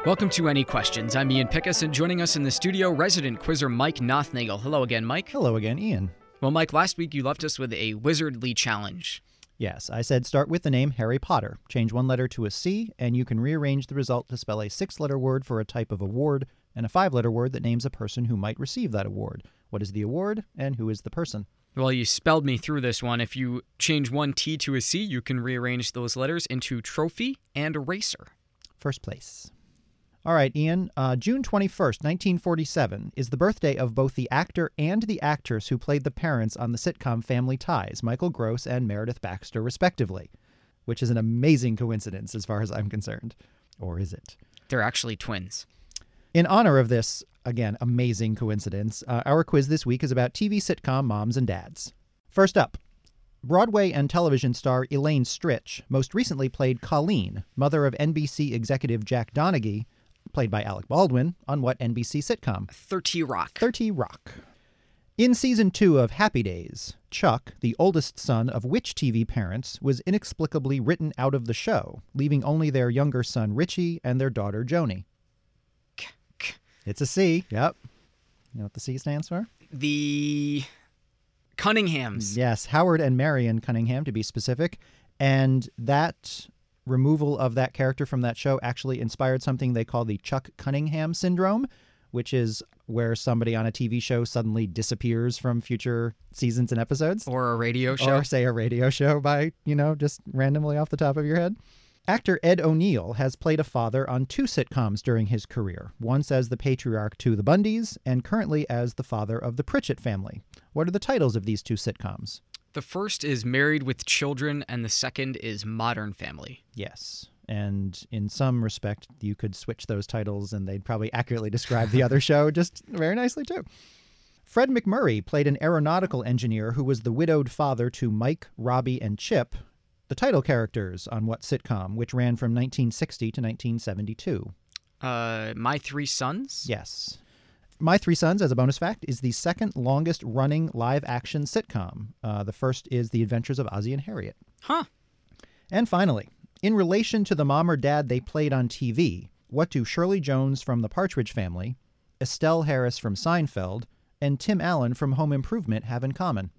Welcome to Any Questions. I'm Ian Pickus, and joining us in the studio, resident quizzer Mike Nothnagel. Hello again, Mike. Hello again, Ian. Well, Mike, last week you left us with a wizardly challenge. Yes, I said start with the name Harry Potter. Change one letter to a C, and you can rearrange the result to spell a 6-letter word for a type of award and a 5-letter word that names a person who might receive that award. What is the award, and who is the person? Well, you spelled me through this one. If you change one T to a C, you can rearrange those letters into trophy and eraser. First place. All right, Ian. June 21st, 1947 is the birthday of both the actor and the actress who played the parents on the sitcom Family Ties, Michael Gross and Meredith Baxter, respectively, which is an amazing coincidence as far as I'm concerned. Or is it? They're actually twins. In honor of this, again, amazing coincidence, our quiz this week is about TV sitcom moms and dads. First up, Broadway and television star Elaine Stritch most recently played Colleen, mother of NBC executive Jack Donaghy, played by Alec Baldwin, on what NBC sitcom? 30 Rock. 30 Rock. In Season 2 of Happy Days, Chuck, the oldest son of which TV parents, was inexplicably written out of the show, leaving only their younger son Richie and their daughter Joni? It's a C. Yep. You know what the C stands for? The Cunninghams. Yes, Howard and Marion Cunningham, to be specific. And that removal of that character from that show actually inspired something they call the Chuck Cunningham syndrome, which is where somebody on a TV show suddenly disappears from future seasons and episodes. Or a radio show. Or say a radio show by, just randomly off the top of your head. Actor Ed O'Neill has played a father on 2 sitcoms during his career, once as the patriarch to the Bundys and currently as the father of the Pritchett family. What are the titles of these 2 sitcoms? The first is Married with Children, and the second is Modern Family. Yes, and in some respect, you could switch those titles and they'd probably accurately describe the other show just very nicely, too. Fred McMurray played an aeronautical engineer who was the widowed father to Mike, Robbie, and Chip, the title characters on what sitcom, which ran from 1960 to 1972? My Three Sons? Yes. My Three Sons, as a bonus fact, is the second longest running live-action sitcom. The first is The Adventures of Ozzie and Harriet. Huh. And finally, in relation to the mom or dad they played on TV, what do Shirley Jones from The Partridge Family, Estelle Harris from Seinfeld, and Tim Allen from Home Improvement have in common?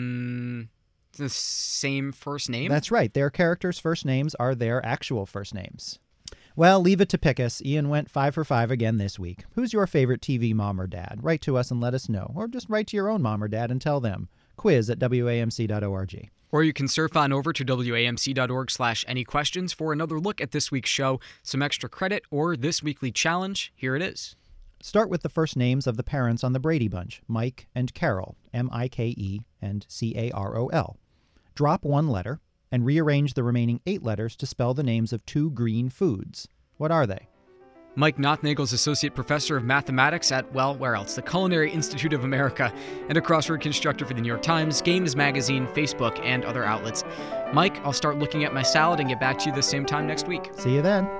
The same first name? That's right. Their characters' first names are their actual first names. Well, leave it to Pickus. Ian went 5 for 5 again this week. Who's your favorite TV mom or dad? Write to us and let us know. Or just write to your own mom or dad and tell them. quiz@wamc.org. Or you can surf on over to wamc.org/anyquestions for another look at this week's show, some extra credit, or this weekly challenge. Here it is. Start with the first names of the parents on the Brady Bunch, Mike and Carol, M-I-K-E and C-A-R-O-L. Drop one letter and rearrange the remaining 8 letters to spell the names of 2 green foods. What are they? Mike Nothnagel's Associate Professor of Mathematics at, where else? The Culinary Institute of America, and a crossword constructor for the New York Times, Games Magazine, Facebook, and other outlets. Mike, I'll start looking at my salad and get back to you the same time next week. See you then.